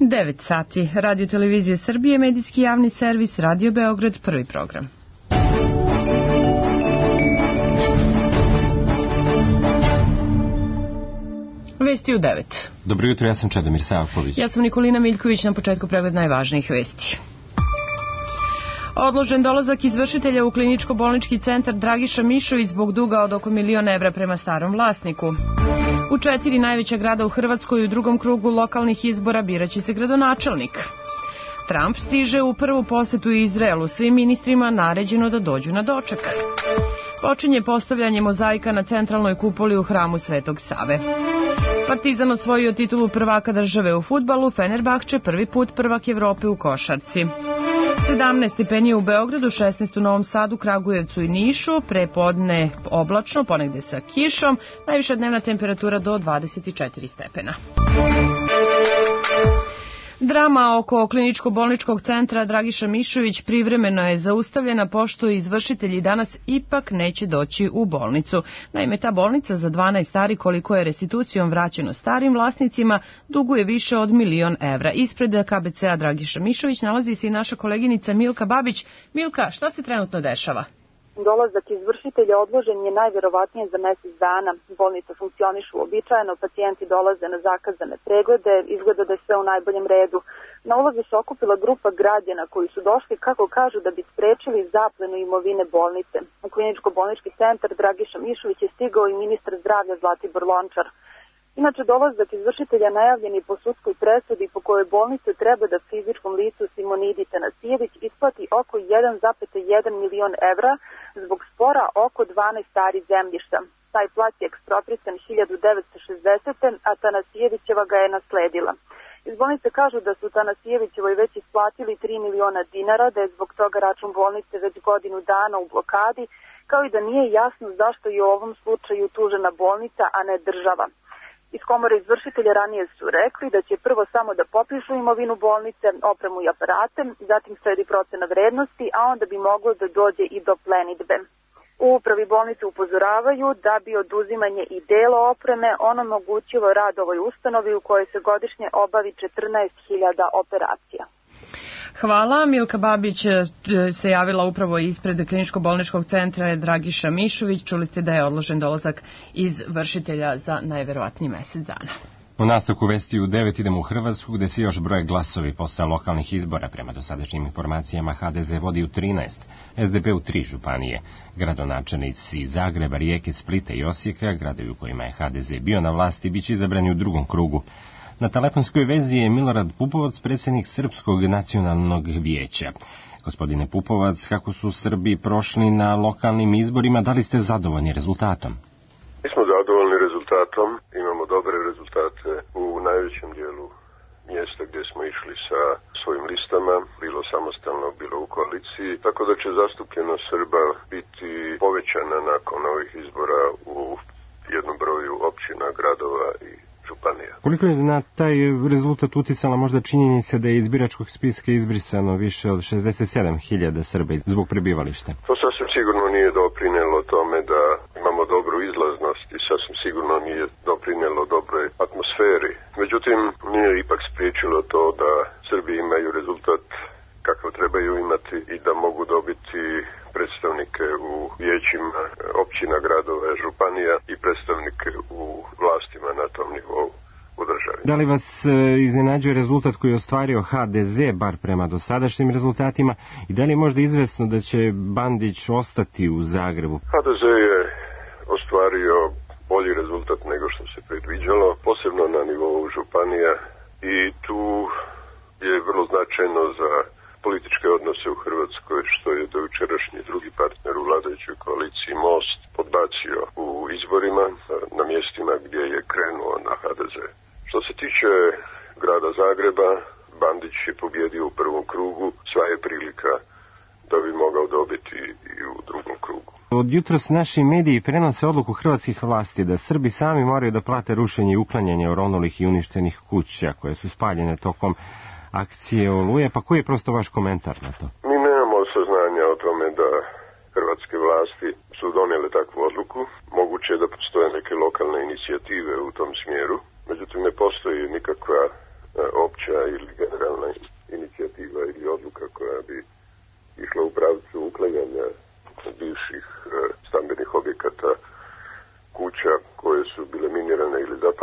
9 sati. Radio Televizije Srbije, medijski javni servis, Radio Beograd, prvi program. Vesti u 9. Dobro jutro, ja sam Čedomir Savković. Ja sam Nikolina Miljković, na početku pregled najvažnijih vesti. Odložen dolazak izvršitelja u kliničko-bolnički centar Dragiša Mišović zbog duga od oko 1.000.000 evra prema starom vlasniku. U 4 najveća grada u Hrvatskoj u drugom krugu lokalnih izbora biraće se gradonačelnik. Trump stiže u prvu posetu Izraelu, svim ministrima naređeno da dođu na doček. Počinje postavljanje mozaika na centralnoj kupoli u hramu Svetog Save. Partizan osvojio titulu prvaka države u fudbalu, Fenerbahče prvi put prvak Evrope u košarci. 17 stepeni u Beogradu, 16 u Novom Sadu, Kragujevcu i Nišu, pre podne oblačno, ponegde sa kišom, najviša dnevna temperatura do 24 stepena. Drama oko kliničko-bolničkog centra Dragiša Mišović privremeno je zaustavljena pošto izvršitelji danas ipak neće doći u bolnicu. Naime, ta bolnica za 12 ari, koliko je restitucijom vraćeno starim vlasnicima, duguje više od 1.000.000 evra. Ispred KBC-a Dragiša Mišović nalazi se i naša koleginica Milka Babić. Milka, šta se trenutno dešava? Dolazak izvršitelja odložen je najverovatnije za mjesec dana. Bolnica funkcioniše uobičajeno, pacijenti dolaze na zakazane preglede, izgleda da je sve u najboljem redu. Na ulazu se okupila grupa građana koji su došli, kako kažu, da bi sprečili zaplenu imovine bolnice. U kliničko-bolnički centar Dragiša Mišović je stigao i ministar zdravlja Zlatibor Lončar. Inače, dolazak izvršitelja najavljen je po sudskoj presudi po kojoj bolnica treba da fizičkom licu Simonidi Tanasijević isplati oko 1,1 milion evra zbog spora oko 12 ari zemljišta. Taj plat je eksproprisan 1960. a Tanasijevićeva ga je nasledila. Iz bolnice kažu da su Tanasijevićevoj već isplatili 3 miliona dinara, da je zbog toga račun bolnice već godinu dana u blokadi, kao i da nije jasno zašto je u ovom slučaju tužena bolnica, a ne država. Iz komore izvršitelja ranije su rekli da će prvo samo da popišu imovinu bolnice, opremu i aparate, zatim sledi procena vrednosti, a onda bi moglo da dođe i do plenidbe. U upravi bolnice upozoravaju da bi oduzimanje i dela opreme onemogućilo rad ovoj ustanovi u kojoj se godišnje obavi 14.000 operacija. Hvala. Milka Babić se javila upravo ispred kliničko-bolničkog centra Dragiša Mišović. Čuli ste da je odložen dolazak izvršitelja za najverovatniji mjesec dana. U nastavku vesti u 9 idemo u Hrvatsku, gde se još broje glasovi posle lokalnih izbora. Prema dosadašnjim informacijama HDZ vodi u 13, SDP u 3 županije. Gradonačelnici Zagreba, Rijeke, Splita i Osijeka, gradovi u kojima je HDZ bio na vlasti, biće izabrani u drugom krugu. Na telefonskoj vezi je Milorad Pupovac, predsjednik Srpskog nacionalnog vijeća. Gospodine Pupovac, kako su Srbi prošli na lokalnim izborima, da li ste zadovoljni rezultatom? Mi smo zadovoljni rezultatom, imamo dobre rezultate u najvećem dijelu mjesta gdje smo išli sa svojim listama, bilo samostalno, bilo u koaliciji, tako da će zastupljenost Srba biti povećana nakon ovih izbora u jednom broju općina, gradova i županija. Koliko je na taj rezultat uticala možda činjenica da je iz biračkog spiska izbrisano više od 67.000 Srba zbog prebivališta? To sasvim sigurno nije doprinelo tome da imamo dobru izlaznost i sasvim sigurno nije doprinelo dobroj atmosferi. Međutim, nije ipak spriječilo to da Srbi imaju rezultat kakav trebaju imati i da mogu dobiti predstavnike u vijećima općina, gradova, županija i predstavnike u vlastima na tom nivou u državi. Da li vas iznenađuje rezultat koji je ostvario HDZ, bar prema dosadašnjim rezultatima, i da li je možda izvesno da će Bandić ostati u Zagrebu? HDZ je ostvario bolji rezultat nego što se predviđalo, posebno na nivou županija, i tu je vrlo značajno za političke odnose u Hrvatskoj što je dojučerašnji drugi partner u vladajućoj koaliciji Most podbacio u izborima na mjestima gdje je krenuo na HDZ. Što se tiče grada Zagreba, Bandić je pobjedio u prvom krugu, sva je prilika da bi mogao dobiti i u drugom krugu. Od jutros naši mediji prenose odluku hrvatskih vlasti da Srbi sami moraju da plate rušenje i uklanjanje oronulih i uništenih kuća koje su spaljene tokom akcije Oluje, pa koji je prosto vaš komentar na to? Mi nemamo saznanja o tome da hrvatske vlasti su donijele takvu odluku. Moguće je da postoje neke lokalne inicijative u tom smjeru, međutim ne postoji nikakva opća ili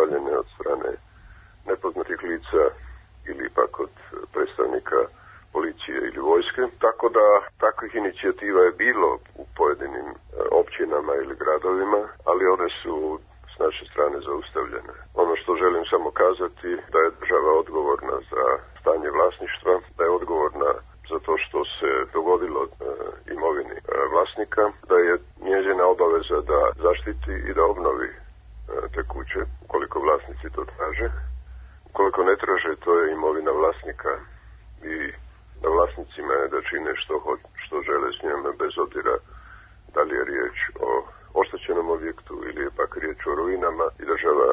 zaustavljene od strane nepoznatih lica ili pak od predstavnika policije ili vojske. Tako da takvih inicijativa je bilo u pojedinim općinama ili gradovima, ali one su s naše strane zaustavljene. Ono što želim samo kazati da je država odgovorna za stanje vlasništva, da je odgovorna za to što se dogodilo imovini vlasnika, da je njezina obaveza da zaštiti i da obnovi te kuće, ukoliko vlasnici to traže. Ukoliko ne traže, to je imovina vlasnika i na vlasnicima je da čine što žele s njome, bez obzira da li je riječ o oštećenom objektu ili je pak riječ o ruinama, i država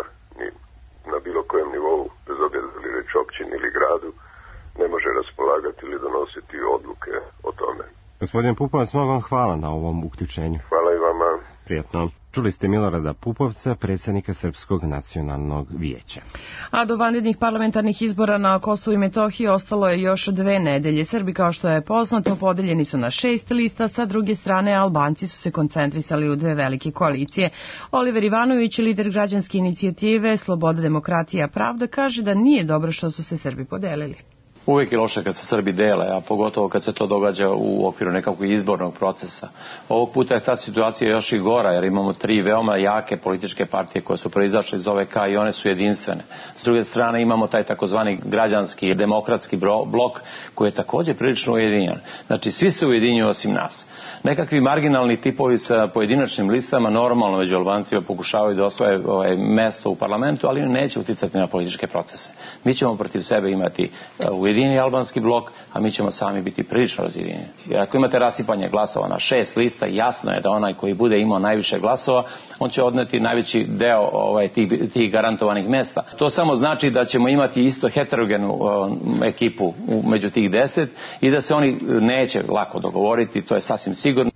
na bilo kojem nivou, bez obzira da li je riječ o općini ili gradu, ne može raspolagati ili donositi odluke o tome. Gospodin Pupovac, mnogo vam hvala na ovom uključenju. Hvala i vama. Prijetno. Čuli ste Milorada Pupovca, predsjednika Srpskog nacionalnog vijeća. A do vanrednih parlamentarnih izbora na Kosovu i Metohiji ostalo je još 2 nedelje. Srbi, kao što je poznato, podeljeni su na 6 lista, sa druge strane Albanci su se koncentrisali u 2 velike koalicije. Oliver Ivanović, lider građanske inicijative Sloboda, demokratija, pravda, kaže da nije dobro što su se Srbi podelili. Uvijek je loše kad se Srbi dele, a pogotovo kad se to događa u okviru nekakvog izbornog procesa. Ovog puta je ta situacija još i gora, jer imamo 3 veoma jake političke partije koje su proizašle iz OVK i one su jedinstvene. S druge strane imamo taj takozvani građanski i demokratski blok koji je također prilično ujedinjen. Znači svi se ujedinjuju osim nas. Nekakvi marginalni tipovi sa pojedinačnim listama normalno među Albancima pokušavaju da osvoje mesto u parlamentu, ali neće uticati na političke procese. Mi ćemo protiv sebe imati ujedinjeni albanski blok, a mi ćemo sami biti prilično razjedinjeni. Jer ako imate rasipanje glasova na 6 lista, jasno je da onaj koji bude imao najviše glasova, on će odneti najveći deo tih garantovanih mjesta. To samo znači da ćemo imati isto heterogenu ekipu među tih 10 i da se oni neće lako dogovoriti, to je sasvim sigurno.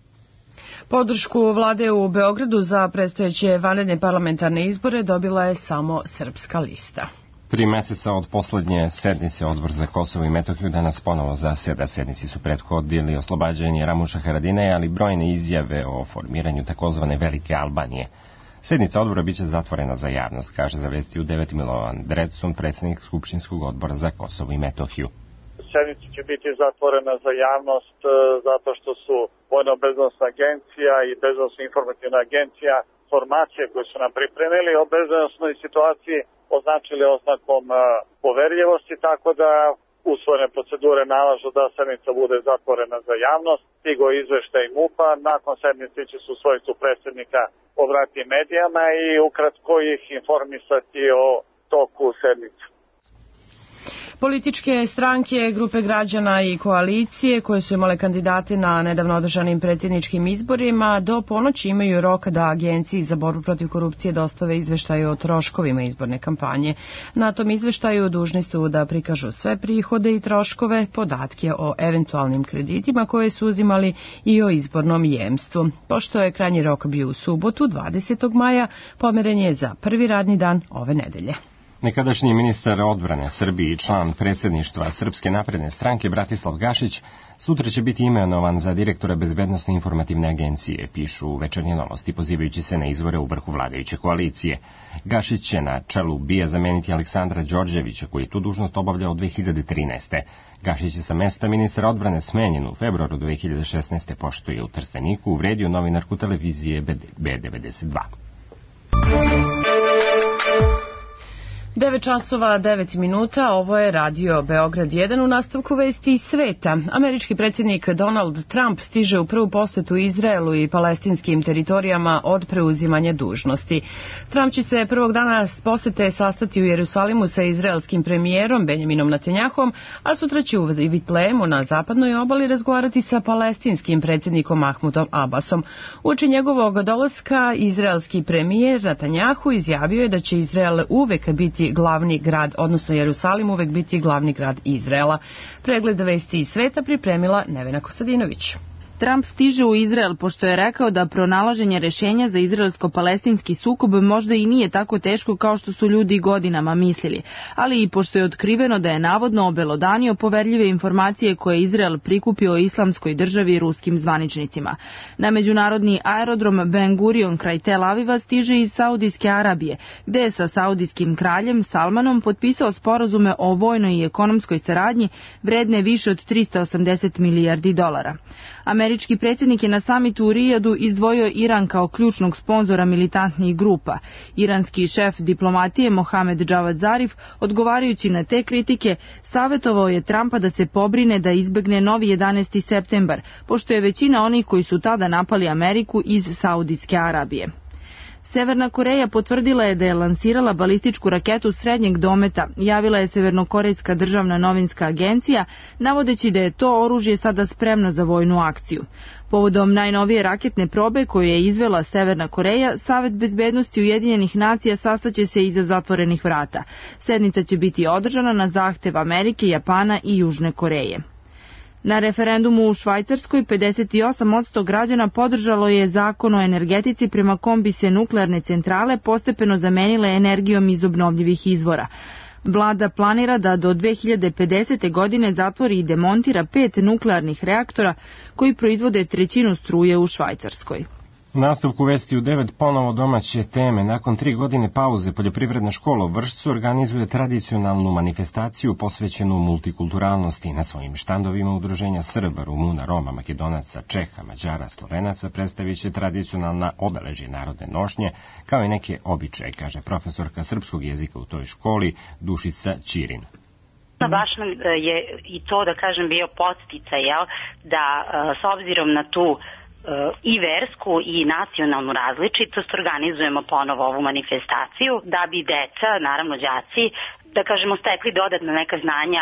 Podršku vlade u Beogradu za predstojeće vanredne parlamentarne izbore dobila je samo Srpska lista. 3 mjeseca od posljednje sednice Odbor za Kosovo i Metohiju danas ponovo zasjeda. Sednici su prethodili oslobađanje Ramuša Haradinaja, ali brojne izjave o formiranju takozvane Velike Albanije. Sednica odbora biće zatvorena za javnost, kaže za vesti u 9 Milovan Drecun, predsjednik Skupštinskog odbora za Kosovo i Metohiju. Sednica će biti zatvorena za javnost zato što su Vojno-bezbednosna agencija i Bezbednosna informativna agencija informacije koje su nam pripremili o bezbednosnoj situaciji označili oznakom poverljivosti, tako da usvojene procedure nalažu da sednica bude zatvorena za javnost. Stigo izveštaj MUP-a, nakon sednice će se u svojstvu predsjednika obratiti medijama i ukratko ih informisati o toku sednice. Političke stranke, grupe građana i koalicije koje su imale kandidate na nedavno održanim predsjedničkim izborima do ponoći imaju rok da Agenciji za borbu protiv korupcije dostave izveštaje o troškovima izborne kampanje. Na tom izveštaju dužni su da prikažu sve prihode i troškove, podatke o eventualnim kreditima koje su uzimali i o izbornom jemstvu. Pošto je krajnji rok bio u subotu, 20. maja, pomeren je za prvi radni dan ove nedelje. Nekadašnji ministar odbrane Srbije i član predsjedništva Srpske napredne stranke Bratislav Gašić sutra će biti imenovan za direktora Bezbednosne informativne agencije, pišu Večernje novosti, pozivajući se na izvore u vrhu vladajuće koalicije. Gašić će na čelu BIA zameniti Aleksandra Đorđevića, koji je tu dužnost obavljao od 2013. Gašić je sa mesta ministra odbrane smenjen u februaru 2016. pošto je u Trsteniku uvredio novinarku televizije B92. 9 časova 9 minuta, ovo je Radio Beograd 1 u nastavku vesti iz sveta. Američki predsjednik Donald Trump stiže u prvu posjetu Izraelu i palestinskim teritorijama od preuzimanja dužnosti. Trump će se prvog dana posjete sastati u Jerusalimu sa izraelskim premijerom Benjaminom Netanjahom, a sutra će u Vitlejemu na zapadnoj obali razgovarati sa palestinskim predsjednikom Mahmudom Abbasom. Uoči njegovog dolaska izraelski premijer Netanjahu izjavio je da će Izrael uvek biti glavni grad, odnosno Jerusalim uvek biti glavni grad Izraela. Pregled vesti iz sveta pripremila Nevena Kostadinović. Trump stiže u Izrael pošto je rekao da pronalaženje rešenja za izraelsko-palestinski sukob možda i nije tako teško kao što su ljudi godinama mislili, ali i pošto je otkriveno da je navodno obelodanio poverljive informacije koje Izrael prikupio o islamskoj državi i ruskim zvaničnicima. Na međunarodni aerodrom Ben Gurion kraj Tel Aviva stiže iz Saudijske Arabije, gde je sa saudijskim kraljem Salmanom potpisao sporazume o vojnoj i ekonomskoj saradnji vredne više od $380 milijardi. Američki predsjednik je na samitu u Rijadu izdvojio Iran kao ključnog sponzora militantnih grupa. Iranski šef diplomatije Mohamed Javad Zarif, odgovarajući na te kritike, savjetovao je Trumpa da se pobrine da izbegne novi 11. septembar, pošto je većina onih koji su tada napali Ameriku iz Saudijske Arabije. Severna Koreja potvrdila je da je lansirala balističku raketu srednjeg dometa, javila je Severnokorejska državna novinska agencija, navodeći da je to oružje sada spremno za vojnu akciju. Povodom najnovije raketne probe koju je izvela Severna Koreja, Savet bezbednosti Ujedinjenih nacija sastaće se iza zatvorenih vrata. Sednica će biti održana na zahtev Amerike, Japana i Južne Koreje. Na referendumu u Švajcarskoj 58% građana podržalo je zakon o energetici prema kom bi se nuklearne centrale postepeno zamenile energijom iz obnovljivih izvora. Vlada planira da do 2050. godine zatvori i demontira 5 nuklearnih reaktora koji proizvode trećinu struje u Švajcarskoj. U nastavku vesti u 9 ponovo domaće teme. Nakon 3 godine pauze Poljoprivredna škola u Vršcu organizuje tradicionalnu manifestaciju posvećenu multikulturalnosti. Na svojim štandovima udruženja Srba, Rumuna, Roma, Makedonaca, Čeha, Mađara, Slovenaca predstavit će tradicionalna obeležje narodne nošnje, kao i neke običaje, kaže profesorka srpskog jezika u toj školi Dušica Ćirin. Baš nam je i to, da kažem, bio podsticaj, da s obzirom na tu i versku i nacionalnu različitost organizujemo ponovo ovu manifestaciju da bi deca, naravno đaci, da kažemo, stekli dodatna neka znanja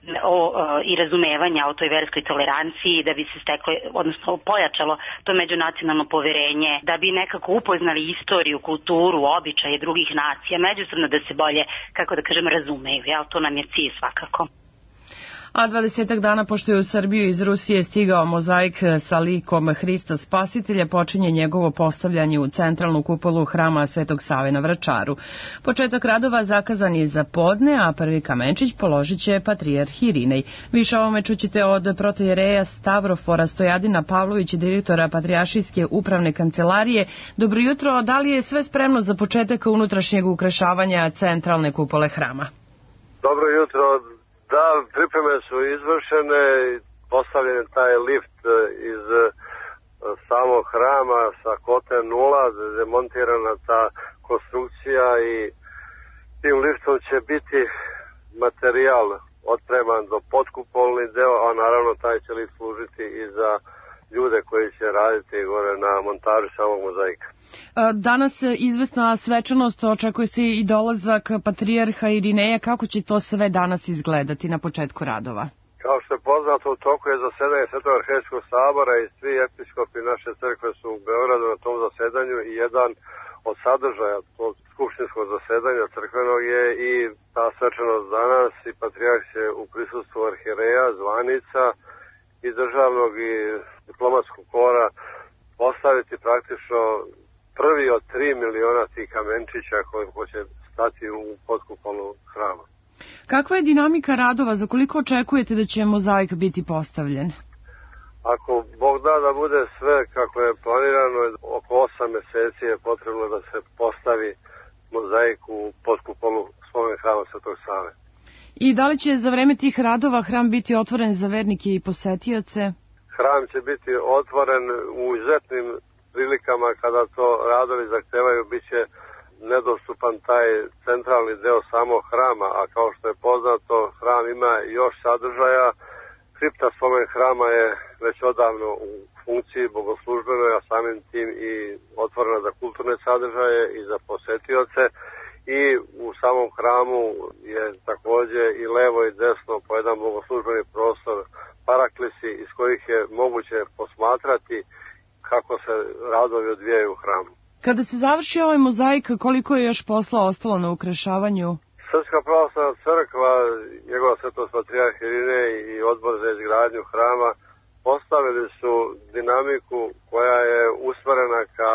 i razumevanja o toj verskoj toleranciji, da bi se steklo, odnosno pojačalo to međunacionalno poverenje, da bi nekako upoznali istoriju, kulturu, običaje drugih nacija, međusobno da se bolje, kako da kažem, razumeju. To nam je cilj svakako. A 20 dana pošto je u Srbiju iz Rusije stigao mozaik sa likom Hrista Spasitelja, počinje njegovo postavljanje u centralnu kupolu hrama Svetog Save na Vračaru. Početak radova zakazan je za podne, a prvi kamenčić položit će patrijarh Irinej. Više o ovome čućete od protojereja Stavrofora Stojadina Pavlovića, direktora Patrijaršijske upravne kancelarije. Dobro jutro, da li je sve spremno za početak unutrašnjeg ukrašavanja centralne kupole hrama? Dobro jutro. Da, pripreme su izvršene, postavljen je taj lift iz samog hrama sa kote 0, demontirana ta konstrukcija i tim liftom će biti materijal otpreman do potkupolni deo, a naravno taj će lift služiti i za ljude koji će raditi gore na montaži samog mozaika. Danas izvesna svečanost, očekuje se i dolazak patrijarha Irineja. Kako će to sve danas izgledati na početku radova? Kao što je poznato, u toku je zasedanje Svetog arhierejskog sabora i svi episkopi naše crkve su u Beogradu na tom zasedanju i jedan od sadržaja tog skupštinskog zasedanja crkvenog je i ta svečanost danas i patrijarh će u prisustvu arhijereja, zvanica i državnog i diplomatskog kora postaviti praktično prvi od 3 miliona tih kamenčića koji će stati u potkupolu hrama. Kakva je dinamika radova? Za koliko očekujete da će mozaik biti postavljen? Ako Bog da da bude sve kako je planirano, oko 8 meseci je potrebno da se postavi mozaik u potkupolu spomen hrama Svetog Save. I da li će za vreme tih radova hram biti otvoren za vernike i posetioce? Hram će biti otvoren u izuzetnim prilikama kada to radovi zahtevaju, bit će nedostupan taj centralni deo samog hrama, a kao što je poznato, hram ima još sadržaja. Kripta spomen hrama je već odavno u funkciji bogoslužbenoj, a samim tim i otvorena za kulturne sadržaje i za posetioce. I u samom hramu je također i levo i desno po jedan bogoslužbeni prostor, paraklisi iz kojih je moguće posmatrati kako se radovi odvijaju u hramu. Kada se završi ovaj mozaik, koliko je još posla ostalo na ukrašavanju? Srpska pravoslavna crkva, njegova svetost patrijarh Irinej i odbor za izgradnju hrama postavili su dinamiku koja je usmerena ka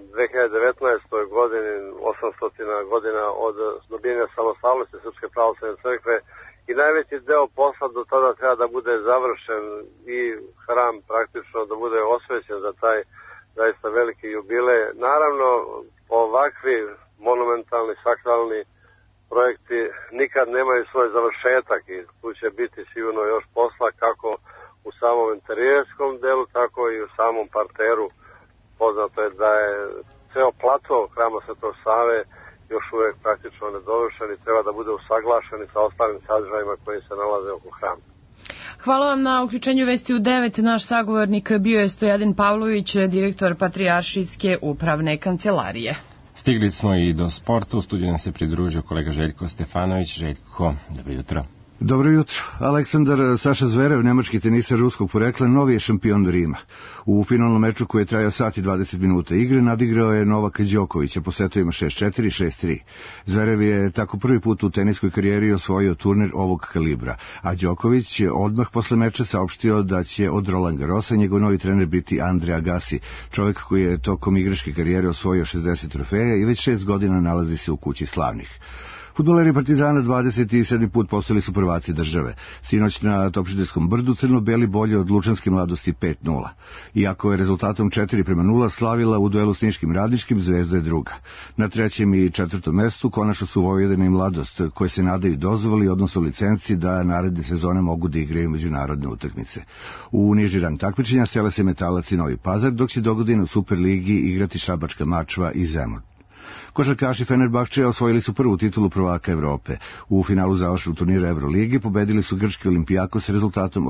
2019. godini, 800 godina od dobijenja samostalnosti Srpske pravoslavne crkve, i najveći deo posla do tada treba da bude završen i hram praktično da bude osvećen za taj zaista veliki jubilej. Naravno, ovakvi monumentalni, sakralni projekti nikad nemaju svoj završetak i tu će biti sigurno još posla kako u samom interijerskom delu, tako i u samom parteru. Poznato je da je ceo plato hrama Svetog Save još uvek praktično nedovršen i treba da bude usaglašen sa ostalim sadržajima koji se nalaze oko hrama. Hvala vam na uključenju Vesti u 9. Naš sagovornik bio je Stojadin Pavlović, direktor Patrijaršijske upravne kancelarije. Stigli smo i do sporta. U studiju nam se pridružio kolega Željko Stefanović. Željko, dobro jutro. Dobro jutro. Aleksandar Saša Zverev, nemački teniser ruskog porekla, novi je šampion Rima. U finalnom meču koji je trajao sat i 20 minuta igre nadigrao je Novaka Đokovića po setovima 6-4 i 6-3. Zverev je tako prvi put u teniskoj karijeri osvojio turnir ovog kalibra, a Đoković je odmah posle meča saopštio da će od Roland Garrosa njegov novi trener biti Andre Agassi, čovjek koji je tokom igračke karijere osvojio 60 trofeja i već 6 godina nalazi se u kući slavnih. Fudbaleri Partizana 27. put postali su prvaci države. Sinoć na Topšiderskom brdu crno-beli bolje od Lučanske Mladosti 5-0. Iako je rezultatom 4-0 slavila u duelu s Niškim Radničkim, Zvezda je druga. Na trećem i četvrtom mestu konačno su Vojvodina i Mladost, koje se nadaju dozvoli, odnosno licenci da naredne sezone mogu da igraju međunarodne utakmice. U niži rang takmičenja sele se Metalac i Novi Pazar, dok će dogodine u Superligi igrati Šabačka Mačva i Zemun. Košarkaši Fenerbahčeja osvojili su prvu titulu prvaka Evrope. U finalu završnog turnira Euroligi pobedili su grčki Olimpijakos s rezultatom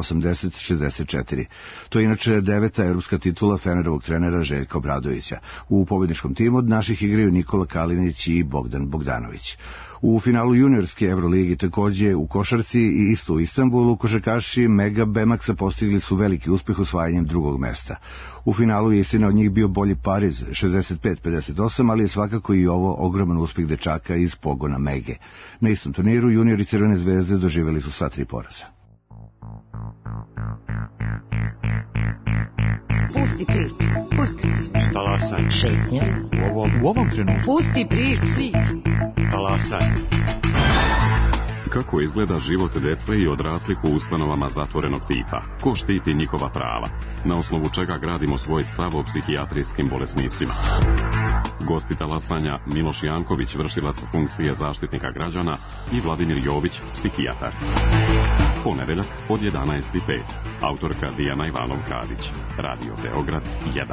80-64. To je inače 9. evropska titula Fenerovog trenera Željka Obradovića. U pobedničkom timu od naših igraju Nikola Kalinić i Bogdan Bogdanović. U finalu juniorske Euroligi takođe u košarci i isto u Istanbulu košarkaši Mega Bemaksa postigli su veliki uspeh osvajanjem drugog mesta. U finalu je istina od njih bio bolji Pariz 65-58, ali je svakako i ovo ogroman uspeh dečaka iz pogona Mege. Na istom turniru juniori Crvene zvezde doživjeli su sva 3 poraza. Pusti priču, pusti priču. Talasaj. Šetnja. U ovom trenutku. Pusti priču. Talasaj. Kako izgleda život dece i odraslih u ustanovama zatvorenog tipa? Ko štiti njihova prava? Na osnovu čega gradimo svoj stav o psihijatrijskim bolesnicima? Gosti Talasanja Miloš Janković, vršilac funkcije zaštitnika građana, i Vladimir Jović, psihijatar. Ponedeljak od 11:05. Autorka Dijana Ivanov-Kadić. Radio Beograd 1.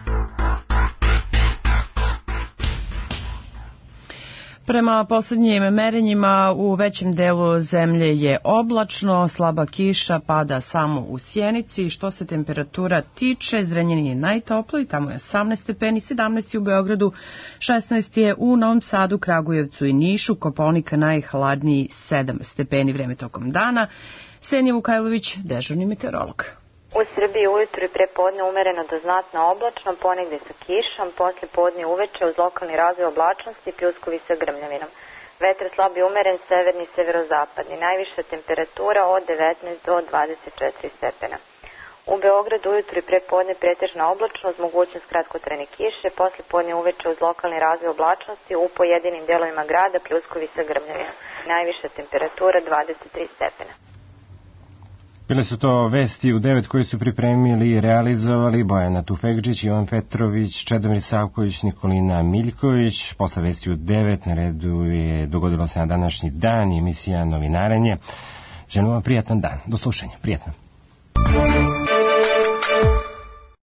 Prema poslednjim merenjima u većem delu zemlje je oblačno, slaba kiša pada samo u Sjenici. Što se temperatura tiče, Zrenjanin je najtopliji, tamo je 18 stepeni, 17 u Beogradu, 16 je u Novom Sadu, Kragujevcu i Nišu, Kopaonika najhladniji 7 stepeni vreme tokom dana. Senja Vukajlović, dežurni meteorolog. U Srbiji ujutru i prepodne umereno do znatno oblačno, ponegde sa kišom, posle podne uveče uz lokalni razvoj oblačnosti i pljuskovi sa grmljavinom. Vetar slab i umeren, severni i severozapadni, najviša temperatura od 19 do 24 stepena. U Beogradu ujutru i prepodne pretežna oblačnost, mogućnost kratkotrajne kiše, posle podne uveče uz lokalni razvoj oblačnosti, u pojedinim delovima grada pljuskovi sa grmljavinom. Najviša temperatura 23 stepena. Bile su to Vesti u 9 koji su pripremili i realizovali Bojana Tufekđić, Jovan Petrović, Čedomir Savković, Nikolina Miljković. Posle Vesti u 9 na redu je dogodilo se na današnji dan emisija Novinarenje. Želim vam prijatan dan. Do slušanja. Prijatno.